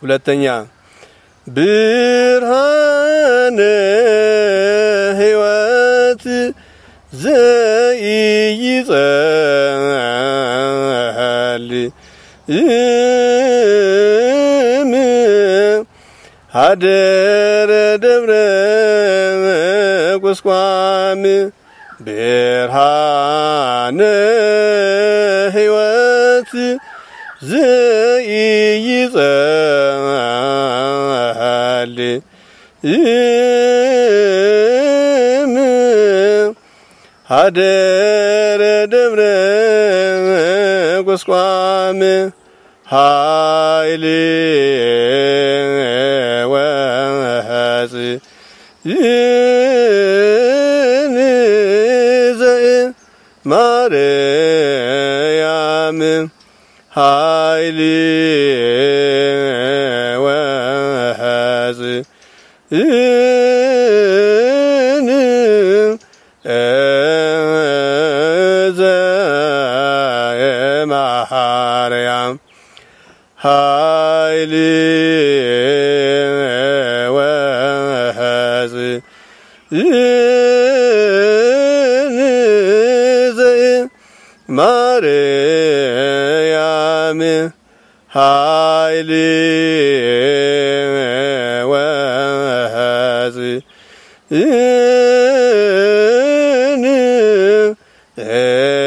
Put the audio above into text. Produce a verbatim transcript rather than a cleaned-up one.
ሁለተኛ ብርሃነ ሕይወት ዘይይጸል እም ሀደረ ደብረ ቁስቋም ብርሃነ ሕይወት ዘይይጸል እም ሀደረ ደብረ ቁስቋም ኃይል ወሐጽ ማርያም ኃይል ወሐጽ ማርያም ኃይል ወሐጽ ማርያም ኃይል ወሐጽ እ